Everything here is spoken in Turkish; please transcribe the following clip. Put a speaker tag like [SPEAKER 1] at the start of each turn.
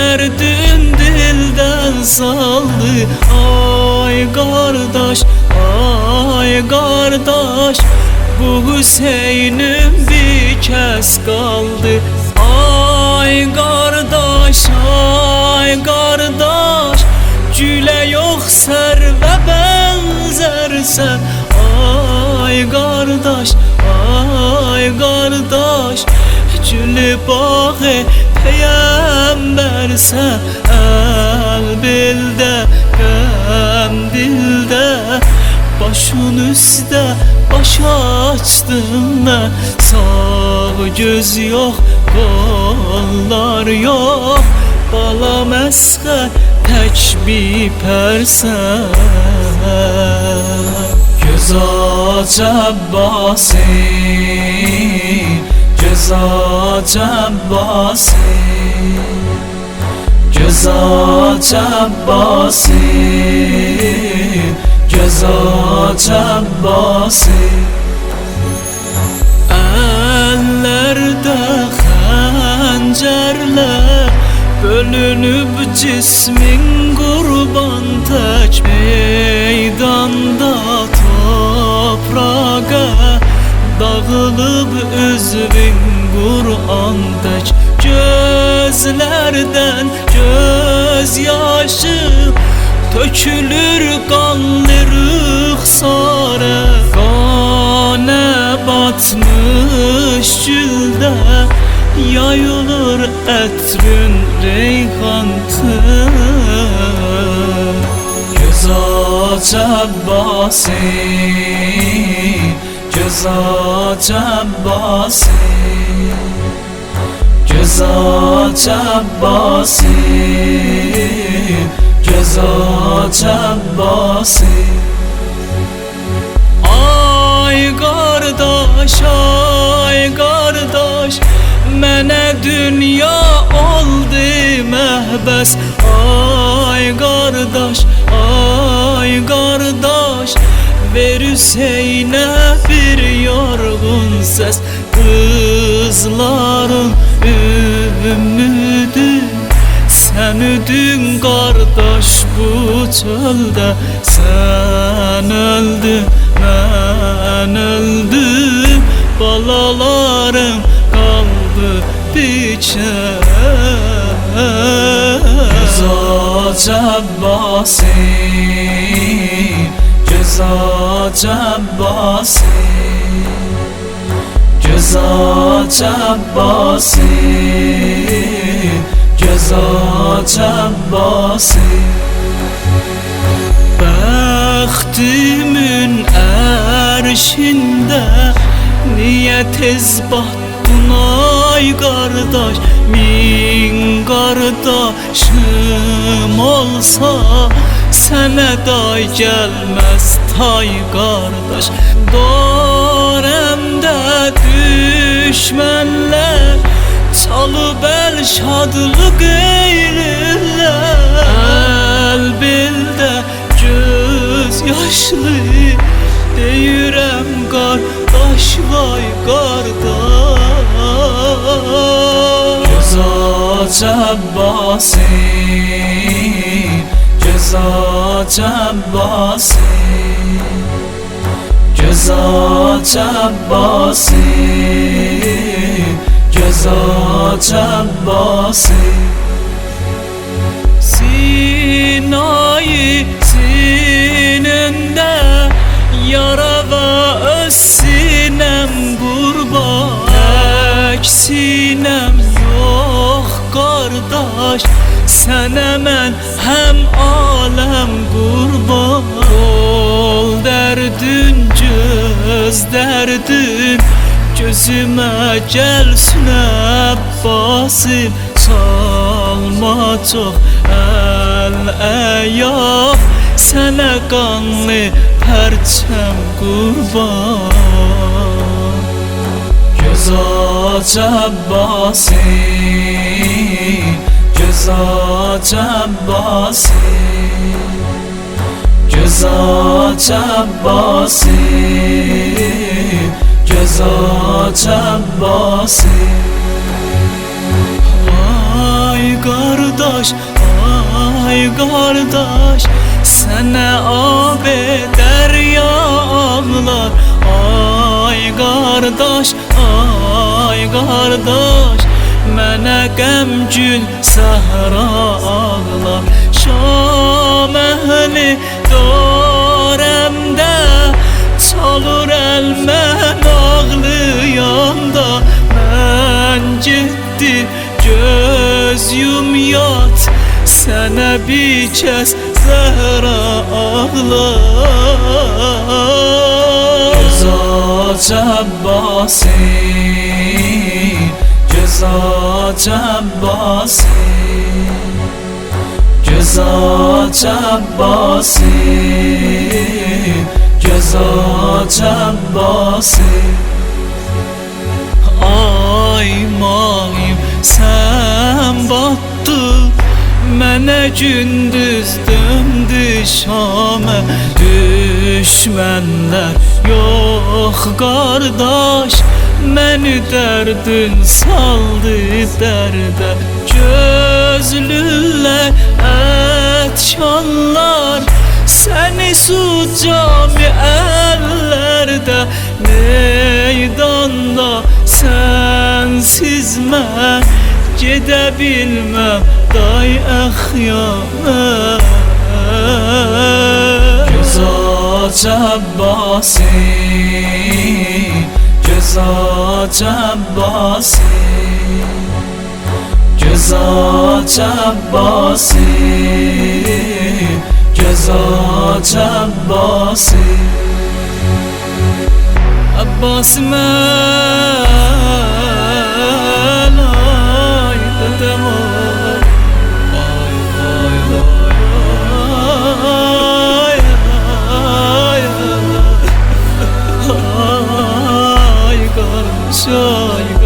[SPEAKER 1] derdin dilden saldı. Ay kardeş, ay kardeş, bu Hüseyin'im bir kez kaldı. Ay kardeş, ay kardeş, güle yok serve benzersen. Ay kardeş, ay kardeş, gülü bağı peygambersen. El bilde, gem dilde, başın üstte baş açtın ben. Sağ göz yok, kollar yok, balam esğer tek bir persen. Göz aç Abbasi, göz aç Abbasi, göz aç Abbasi, göz aç Abbasi. Ellerde xəncərlər, bölünüb cismin qurban tək. Meydanda toprağa dağılıb üzvün Qur'an tək. Gözlərdən göz yaşı tökülür qanlı rüxsarə. Qanə batmış güldə yayılır ətrün reyhantı. Göz aç Abbasi, göz aç Abbasi, göz aç Abbasi, göz aç Abbasi. Ay kardeş, ay kardeş, mənə dünya oldu məhbəs. Ay kardeş, ay kardeş, ver Hüseyn'e bir yorgun ses. Kızların ümmüdü, sen üdün kardeş bu çölde. Sen öldün, ben öldüm, balalarım kaldı biçer. Göz aç Abbasi, göz aç Abbasi, göz aç Abbasi, göz aç Abbasi. Bəxtimin ərşində niyə tez batdın ay qardaş? Min qardaşım olsa sənə day gəlməz tay qardaş. Darəmdə düşmənlər çalıb əl şadlıq eylirlər. Əl bildə göz yaşlı deyirəm qardaş, vay qardaş. Göz aç Abbasi, göz aç Abbasi, göz aç Abbasi, göz aç Abbasi. Sinayı sinində yara və öz sinem qurban. Tək sinem yox qardaş, sənə mən həm aləm qurban. Qol dərdin, göz dərdin, gözümə gəlsin Abbasim. Salma çox əl əyaq, sənə qanlı pərçəm qurban. Göz aç Abbasi, göz aç Abbasi, göz aç Abbasi, göz aç Abbasi. Ay kardeş, ay kardeş, sene abi derya ağlar. Ay kardeş, ay kardeş, mənə qəmgün səhra ağlar. Şam əhli darəmdə çalır əlmən ağlayanda. Mən getdim göz yum yat, sənə bir kəs zəhra ağlar. Göz aç Abbasi, göz aç Abbasi, göz aç Abbasi, göz aç Abbasi. Ay mayım sen battı, mənə gündüz döndü Şamə. Düşmənlər yox qardaş, məni dərdin saldı dərdə. Gözlülər, ətkanlar, səni sucami əllərdə. Meydanda sənsiz mən gedə bilməm day əxyana. Göz aç Abbasi, göz aç Abbasi, göz aç Abbasi, göz aç Abbasi. Abbasi mən ay dedem ay ay ay ay ay ay kardeş ay.